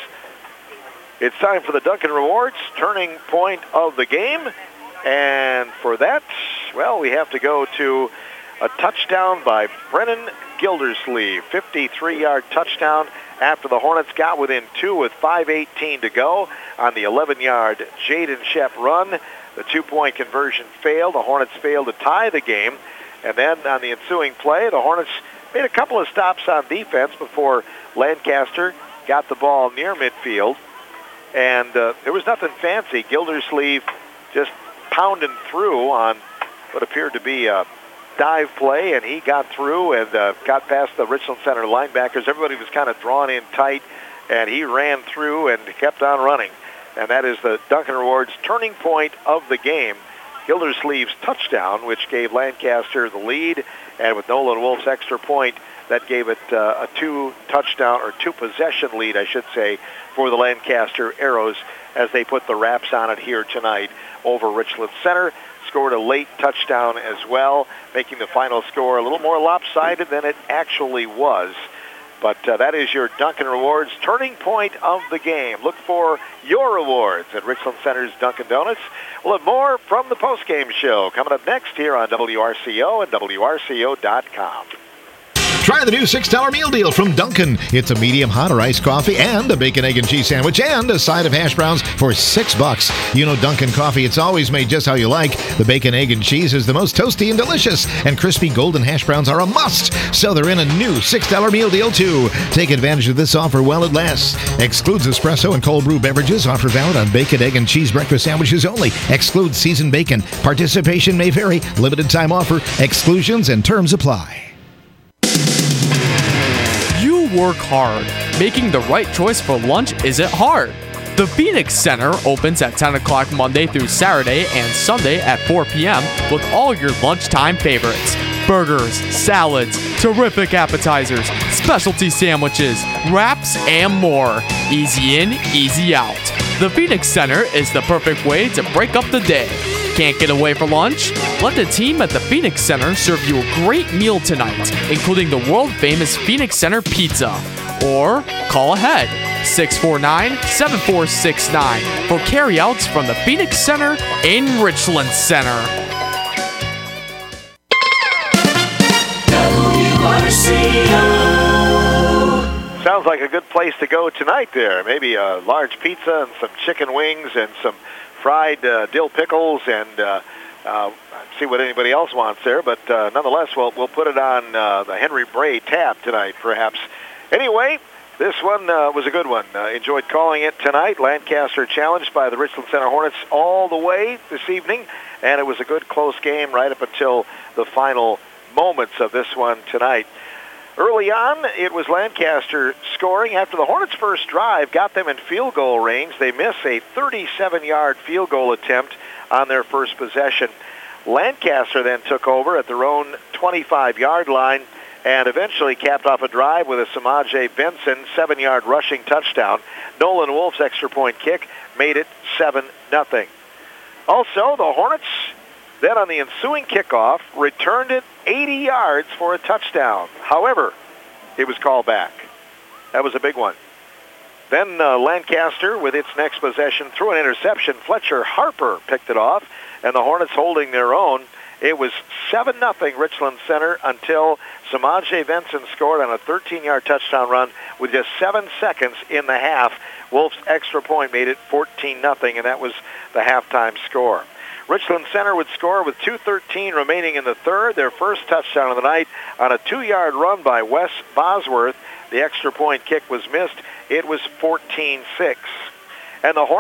It's time for the Duncan Rewards turning point of the game, and for that, well, we have to go to a touchdown by Brennan Gildersleeve, fifty-three-yard touchdown after the Hornets got within two with five eighteen to go on the eleven-yard Jaden Shep run. The two-point conversion failed. The Hornets failed to tie the game, and then on the ensuing play, the Hornets made a couple of stops on defense before Lancaster got the ball near midfield. And uh, there was nothing fancy. Gildersleeve just pounding through on what appeared to be a dive play, and he got through and uh, got past the Richland Center linebackers. Everybody was kind of drawn in tight, and he ran through and kept on running. And that is the Duncan Rewards turning point of the game. Gildersleeve's touchdown, which gave Lancaster the lead, and with Nolan Wolf's extra point, that gave it uh, a two-touchdown or two-possession lead, I should say, for the Lancaster Arrows as they put the wraps on it here tonight over Richland Center. Scored a late touchdown as well, making the final score a little more lopsided than it actually was. But uh, that is your Duncan Rewards turning point of the game. Look for your rewards at Richland Center's Dunkin' Donuts. We'll have more from the postgame show coming up next here on W R C O and W R C O dot com. Try the new six dollar meal deal from Dunkin'. It's a medium hot or iced coffee and a bacon, egg, and cheese sandwich and a side of hash browns for six bucks. You know Dunkin' coffee, it's always made just how you like. The bacon, egg, and cheese is the most toasty and delicious, and crispy golden hash browns are a must. So they're in a new six dollar meal deal, too. Take advantage of this offer while it lasts. Excludes espresso and cold brew beverages. Offer valid on bacon, egg, and cheese breakfast sandwiches only. Excludes seasoned bacon. Participation may vary. Limited time offer. Exclusions and terms apply. Work hard. Making the right choice for lunch isn't hard. The Phoenix Center opens at ten o'clock Monday through Saturday and Sunday at four p.m. with all your lunchtime favorites. Burgers, salads, terrific appetizers, specialty sandwiches, wraps, and more. Easy in, easy out. The Phoenix Center is the perfect way to break up the day. Can't get away for lunch? Let the team at the Phoenix Center serve you a great meal tonight, including the world-famous Phoenix Center Pizza. Or call ahead, six four nine, seven four six nine for carryouts from the Phoenix Center in Richland Center. W R C O. Sounds like a good place to go tonight there. Maybe a large pizza and some chicken wings and some fried uh, dill pickles, and uh, uh, see what anybody else wants there. But uh, nonetheless, we'll, we'll put it on uh, the Henry Bray tab tonight, perhaps. Anyway, this one uh, was a good one. Uh, enjoyed calling it tonight. Lancaster challenged by the Richland Center Hornets all the way this evening, and it was a good close game right up until the final moments of this one tonight. Early on, it was Lancaster scoring after the Hornets' first drive got them in field goal range. They miss a thirty-seven-yard field goal attempt on their first possession. Lancaster then took over at their own twenty-five-yard line and eventually capped off a drive with a Samaje Benson seven-yard rushing touchdown. Nolan Wolf's extra point kick made it seven nothing. Also, the Hornets then on the ensuing kickoff returned it eighty yards for a touchdown. However, it was called back. That was a big one. Then uh, Lancaster, with its next possession, threw an interception. Fletcher Harper picked it off, and the Hornets holding their own. It was seven nothing Richland Center until Samaje Benson scored on a thirteen-yard touchdown run with just seven seconds in the half. Wolf's extra point made it fourteen nothing, and that was the halftime score. Richland Center would score with two thirteen remaining in the third. Their first touchdown of the night on a two-yard run by Wes Bosworth. The extra point kick was missed. It was fourteen six. And the Hornets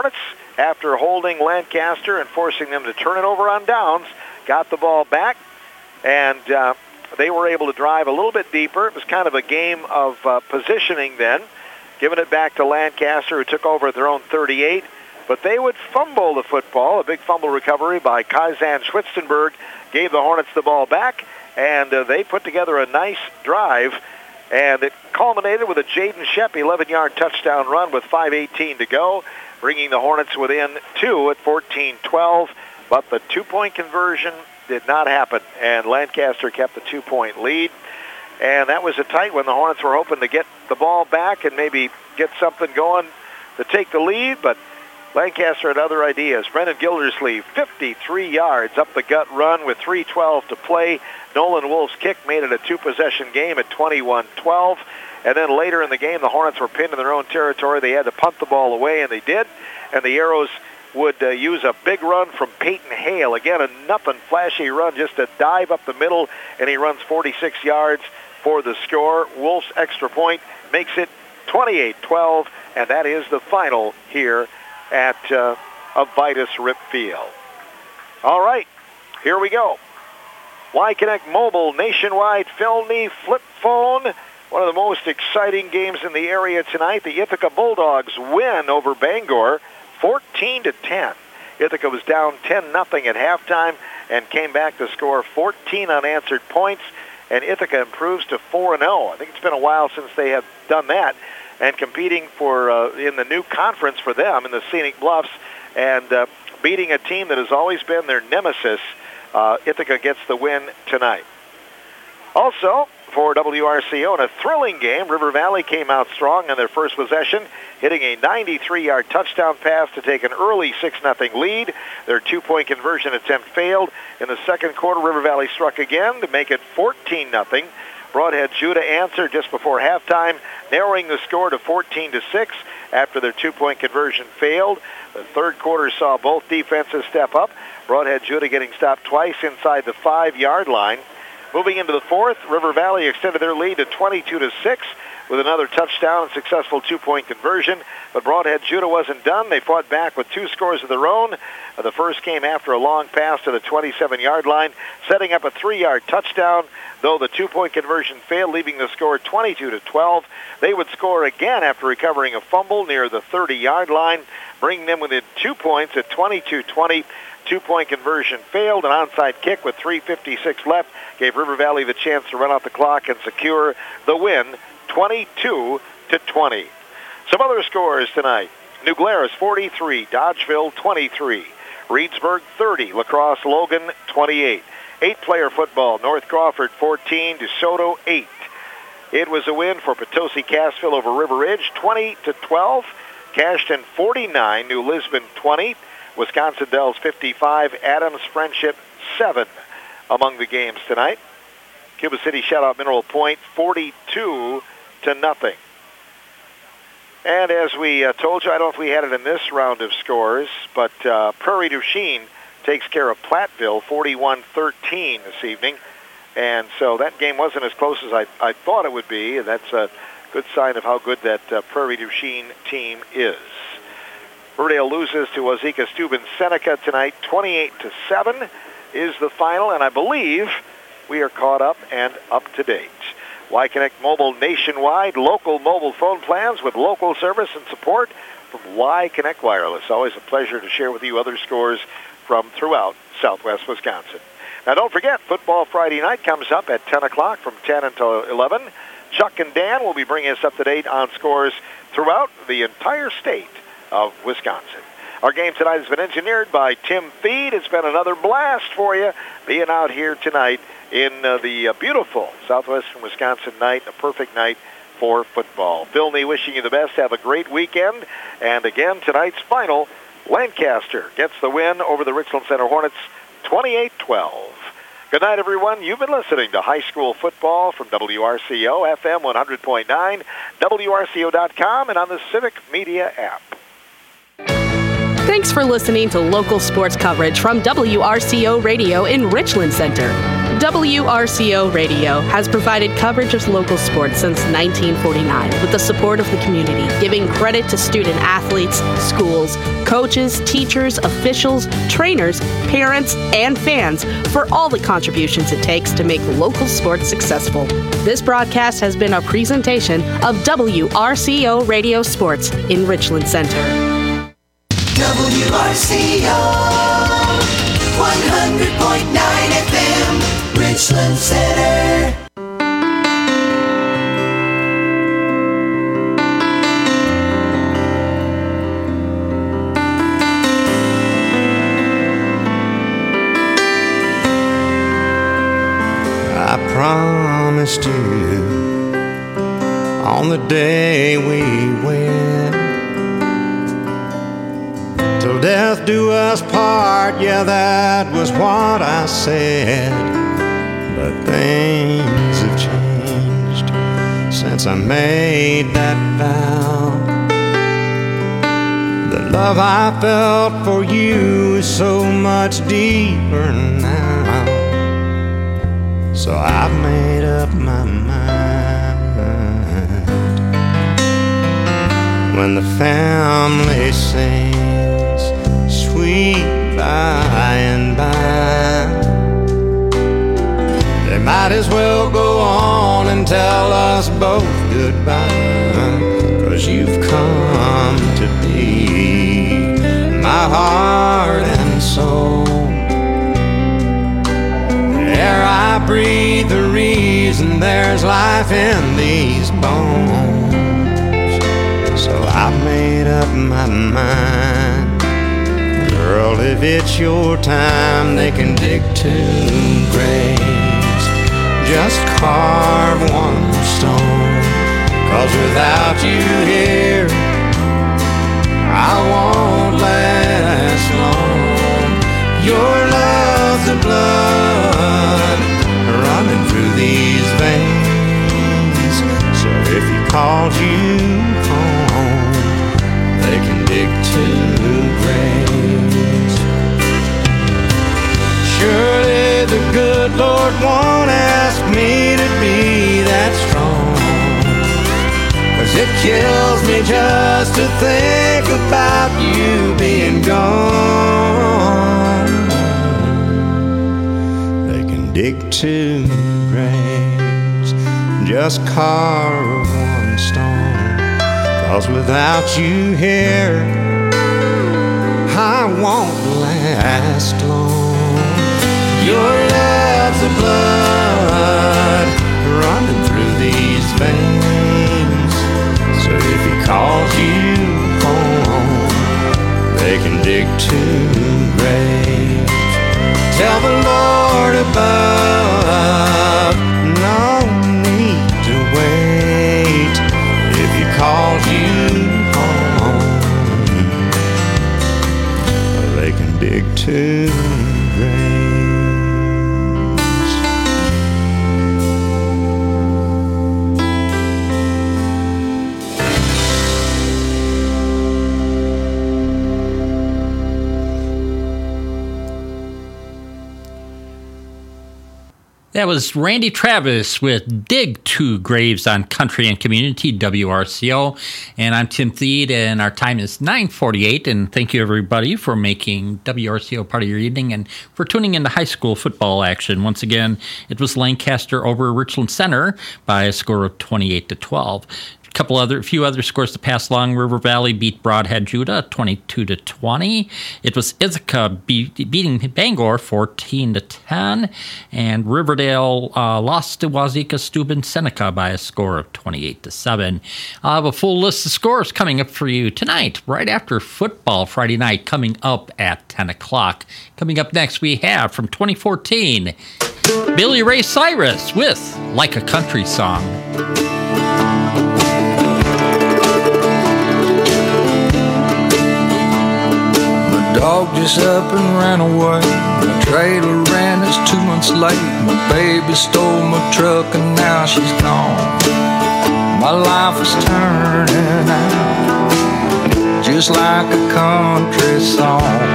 after holding Lancaster and forcing them to turn it over on downs, got the ball back, and uh, they were able to drive a little bit deeper. It was kind of a game of uh, positioning then, giving it back to Lancaster, who took over at their own thirty-eight. But they would fumble the football. A big fumble recovery by Kazan Schwitzenberg gave the Hornets the ball back, and uh, they put together a nice drive, and it culminated with a Jaden Shep eleven-yard touchdown run with five eighteen to go, bringing the Hornets within two at fourteen twelve. But the two-point conversion did not happen, and Lancaster kept the two-point lead. And that was a tight one. The Hornets were hoping to get the ball back and maybe get something going to take the lead, but Lancaster had other ideas. Brendan Gildersleeve, fifty-three yards up the gut run with three twelve to play. Nolan Wolf's kick made it a two-possession game at twenty-one twelve. And then later in the game, the Hornets were pinned in their own territory. They had to punt the ball away, and they did. And the Arrows would uh, use a big run from Peyton Hale. Again, a nothing flashy run, just a dive up the middle, and he runs forty-six yards for the score. Wolf's extra point makes it twenty-eight twelve, and that is the final here at uh, Avitus Rip Field. All right, here we go. Y-Connect Mobile Nationwide Felny Flip Phone. One of the most exciting games in the area tonight. The Ithaca Bulldogs win over Bangor fourteen to ten. Ithaca was down ten nothing at halftime and came back to score fourteen unanswered points, and Ithaca improves to four and oh. I think it's been a while since they have done that, and competing for uh, in the new conference for them in the Scenic Bluffs, and uh, beating a team that has always been their nemesis. Uh, Ithaca gets the win tonight. Also, for W R C O in a thrilling game, River Valley came out strong in their first possession, hitting a ninety-three-yard touchdown pass to take an early six nothing lead. Their two-point conversion attempt failed. In the second quarter, River Valley struck again to make it fourteen nothing. Broadhead Judah answered just before halftime, narrowing the score to fourteen to six after their two-point conversion failed. The third quarter saw both defenses step up. Broadhead Judah getting stopped twice inside the five-yard line. Moving into the fourth, River Valley extended their lead to twenty-two to six with another touchdown and successful two-point conversion. But Broadhead Judah wasn't done. They fought back with two scores of their own. The first came after a long pass to the twenty-seven-yard line, setting up a three-yard touchdown. Though the two-point conversion failed, leaving the score twenty-two to twelve. They would score again after recovering a fumble near the thirty-yard line, bringing them within two points at twenty-two twenty. Two-point conversion failed. An onside kick with three fifty-six left gave River Valley the chance to run out the clock and secure the win, twenty-two to twenty. Some other scores tonight. New Glarus forty-three, Dodgeville twenty-three, Reedsburg thirty, La Crosse Logan twenty-eight. Eight-player football, North Crawford fourteen, DeSoto eight. It was a win for Potosi Cassville over River Ridge, twenty to twelve. Cashton forty-nine, New Lisbon twenty. Wisconsin Dells fifty-five, Adams Friendship seven among the games tonight. Cuba City shut out Mineral Point forty-two to nothing. And as we uh, told you, I don't know if we had it in this round of scores, but uh, Prairie du Chien takes care of Platteville forty-one thirteen this evening. And so that game wasn't as close as I, I thought it would be, and that's a good sign of how good that uh, Prairie du Chien team is. Riverdale loses to Wazeeka Steuben Seneca tonight, twenty-eight to seven is the final, and I believe we are caught up and up to date. Y-Connect Mobile Nationwide, local mobile phone plans with local service and support from Y-Connect Wireless. Always a pleasure to share with you other scores from throughout Southwest Wisconsin. Now don't forget, Football Friday night comes up at ten o'clock from ten until eleven. Chuck and Dan will be bringing us up to date on scores throughout the entire state of Wisconsin. Our game tonight has been engineered by Tim Feed. It's been another blast for you being out here tonight in uh, the uh, beautiful southwestern Wisconsin night, a perfect night for football. Phil Nee wishing you the best. Have a great weekend. And again, tonight's final, Lancaster gets the win over the Richland Center Hornets, twenty-eight twelve. Good night, everyone. You've been listening to High School Football from W R C O, F M one hundred point nine, W R C O dot com, and on the Civic Media app. Thanks for listening to local sports coverage from W R C O Radio in Richland Center. W R C O Radio has provided coverage of local sports since nineteen forty-nine with the support of the community, giving credit to student athletes, schools, coaches, teachers, officials, trainers, parents, and fans for all the contributions it takes to make local sports successful. This broadcast has been a presentation of W R C O Radio Sports in Richland Center. W R C O one hundred point nine F M, Richland Center. I promised you on the day we went, till death do us part, yeah, that was what I said. But things have changed since I made that vow. The love I felt for you is so much deeper now. So I've made up my mind. When the family sings sweet by and by, they might as well go on and tell us both goodbye, 'cause you've come to be my heart and soul. Air I breathe, the reason there's life in these bones. So I've made up my mind. Girl, if it's your time, they can dig two graves. Just carve one stone, 'cause without you here, I won't last long. Your love's the blood running through these veins. So if he calls you home, they can dig two graves. Surely the good Lord won't ask me to be that strong, 'cause it kills me just to think about you being gone. They can dig two graves, just carve one stone, 'cause without you here, I won't last long. Your love's the blood running through these veins. So if he calls you home, they can dig two graves. Tell the Lord above, no need to wait. If he calls you home, they can dig two graves. That was Randy Travis with Dig Two Graves on Country and Community, W R C O. And I'm Tim Thede, and our time is nine forty-eight. And thank you, everybody, for making W R C O part of your evening and for tuning into high school football action. Once again, it was Lancaster over Richland Center by a score of twenty-eight to twelve. A couple other, a few other scores to pass along. River Valley beat Broadhead Judah twenty-two to twenty. It was Ithaca be, beating Bangor fourteen to ten, and Riverdale uh, lost to Wazeeka Steuben Seneca by a score of twenty-eight to seven. I have a full list of scores coming up for you tonight, right after football Friday night, coming up at ten o'clock. Coming up next, we have from twenty fourteen, Billy Ray Cyrus with Like a Country Song. Dog just up and ran away. My trailer ran, it's two months late. My baby stole my truck and now she's gone. My life is turning out just like a country song.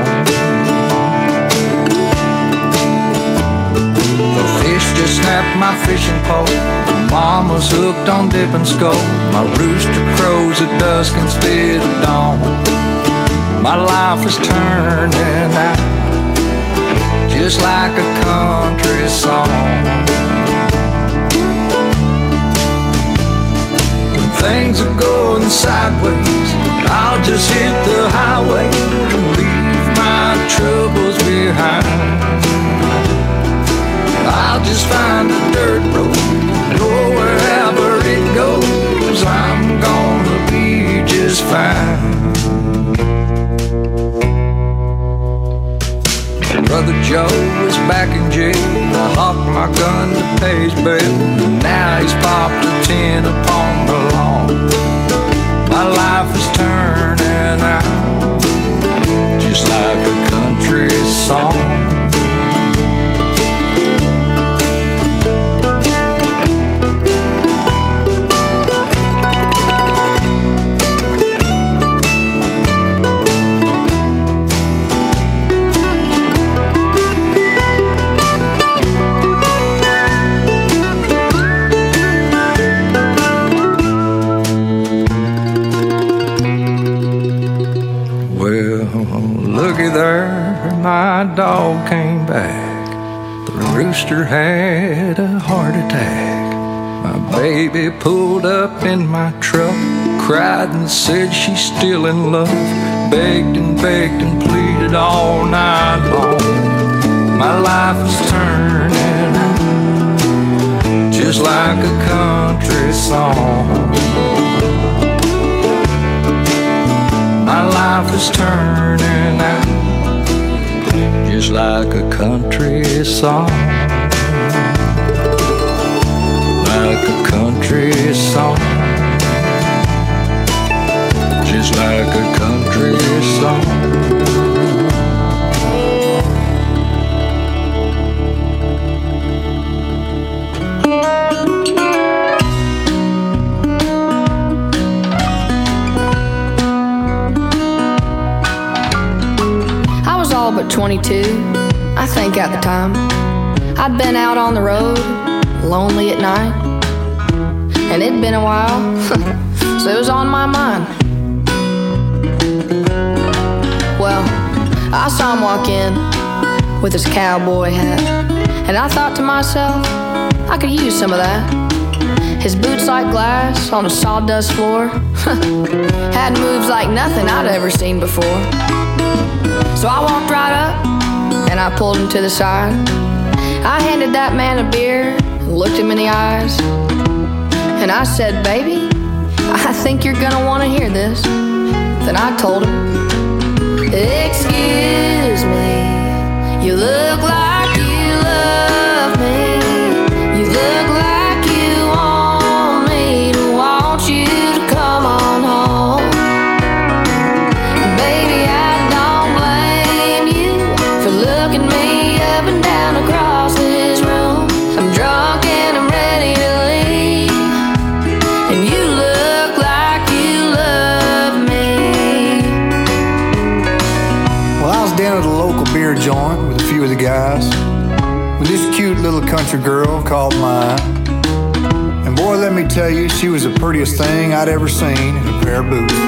The fish just snapped my fishing pole. Mama's hooked on dip and scope. My rooster crows at dusk instead of dawn. My life is turning out just like a country song. When things are going sideways, I'll just hit the highway and leave my troubles behind. I'll just find a dirt road, go wherever it goes, I'm gonna be just fine. Brother Joe is back in jail. I hawked my gun to pay his bail, and now he's popped a tin upon the lawn. My life is turning out just like a country song. Looky there, my dog came back. The rooster had a heart attack. My baby pulled up in my truck, cried and said she's still in love. Begged and begged and pleaded all night long. My life is turning out just like a country song. My life is turning out just like a country song. Like a country song. Just like a country song. But twenty-two, I think at the time. I'd been out on the road, lonely at night, and it'd been a while, so it was on my mind. Well, I saw him walk in with his cowboy hat, and I thought to myself, I could use some of that. His boots like glass on a sawdust floor had moves like nothing I'd ever seen before. So I walked right up and I pulled him to the side. I handed that man a beer and looked him in the eyes, and I said, baby, I think you're gonna want to hear this. Then I told him, excuse me, you look like you love me. You look like you want me to want you to come on home. Baby, I looking me up and down across this room. I'm drunk and I'm ready to leave, and you look like you love me. Well, I was down at a local beer joint with a few of the guys, with this cute little country girl called mine. And boy, let me tell you, she was the prettiest thing I'd ever seen in a pair of boots.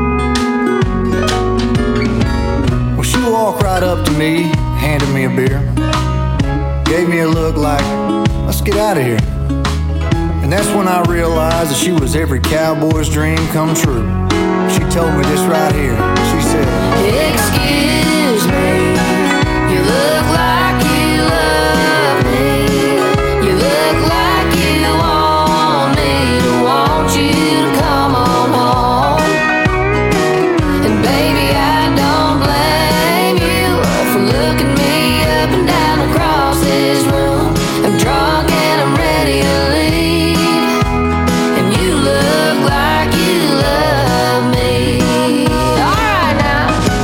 Well, she walked right up to me, handed me a beer, gave me a look like, let's get out of here. And that's when I realized that she was every cowboy's dream come true. She told me this right here. She said, excuse me, you look like you love me. You look like you want me to want you to come on home. And baby, I don't blame you for looking me up and down across this room. I'm drunk and I'm ready to leave, and you look like you love me. All right now.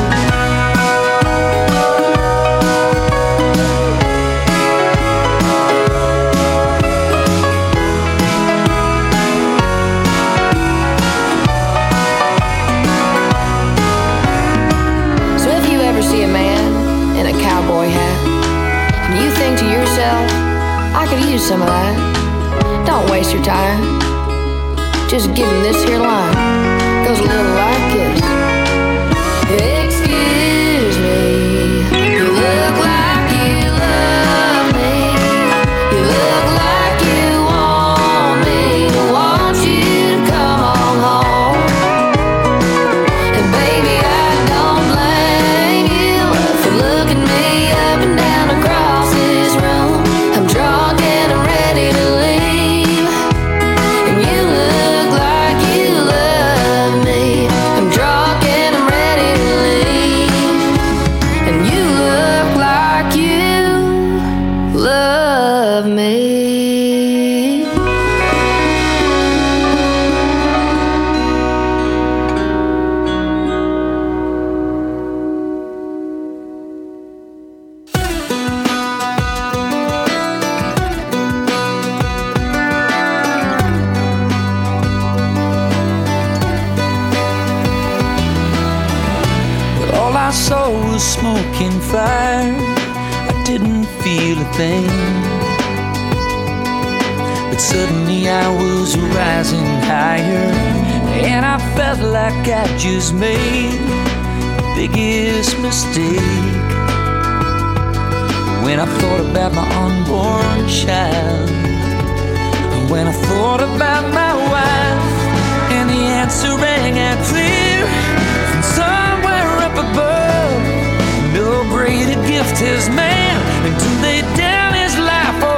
So if you ever see a man in a cowboy hat, and you think to yourself, I could use some of that, don't waste your time. Just give him this here line. Goes a little like this. Excuse saw was smoking fire. I didn't feel a thing, but suddenly I was rising higher, and I felt like I just made the biggest mistake. When I thought about my unborn child, when I thought about my wife, and the answer rang out clear from somewhere up above. No greater gift has man than to lay down his life for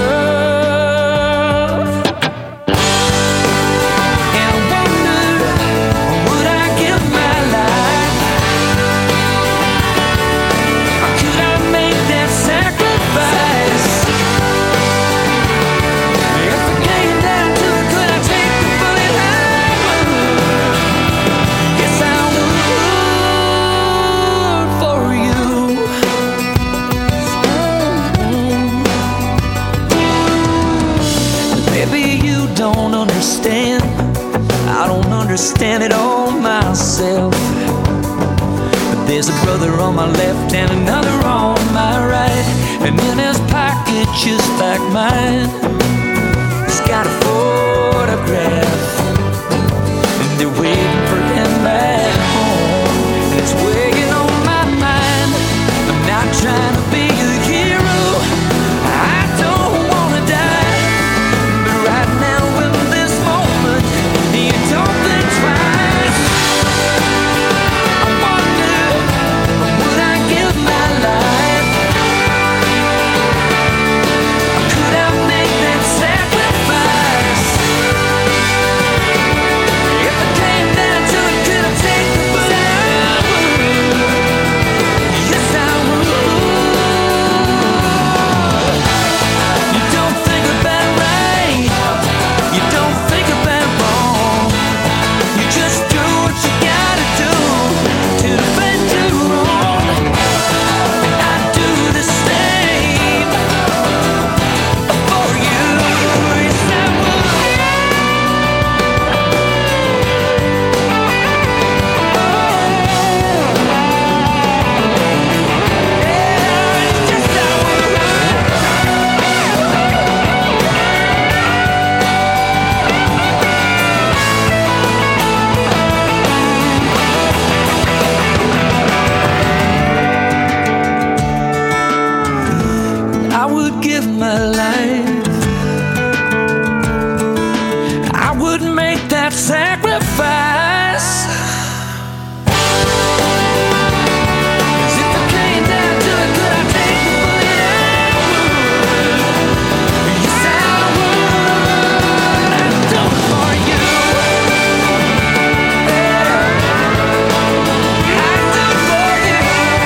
love. And I wonder, would I give my life? Or could I make that sacrifice? If it came down to it, could I take the bullet? I would. Yes, I would for you. Maybe you don't understand. I don't understand it all myself. But there's a brother on my left and another on my right, and in his pocket, just like mine, he's got a photograph, and they're waiting for him back home. And it's weighing on my mind. I'm not trying to be a hero, I don't wanna die, but right now in this moment, you don't think twice. I wonder, would I give my life? Or could I make that sacrifice? If it came down to it, could I take the bullet? I would. Yes, I would. You don't think about right, you don't think about wrong. You just do what you gotta do to defend your own. And I do the same for you. Yes, I would. I would give my life. I would make that sacrifice. 'Cause if it came down to it, could I take the bullet? I would. Yes, I would. I'd do it for you. Yeah. I'd do it for you.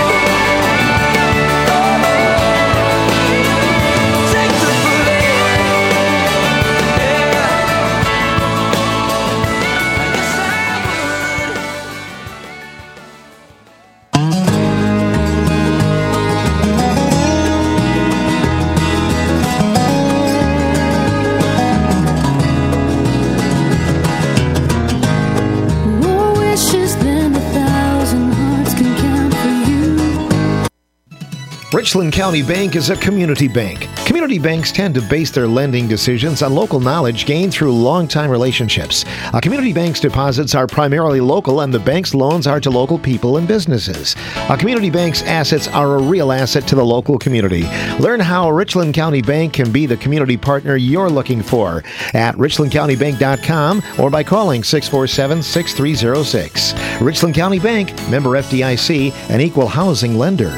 Take the bullet. Yeah. Yes, I would. More wishes than a thousand hearts can count for you. Richland County Bank is a community bank. Community banks tend to base their lending decisions on local knowledge gained through long-time relationships. A community bank's deposits are primarily local, and the bank's loans are to local people and businesses. A community bank's assets are a real asset to the local community. Learn how Richland County Bank can be the community partner you're looking for at richland county bank dot com or by calling six four seven, six three zero six. Richland County Bank, member F D I C, an equal housing lender.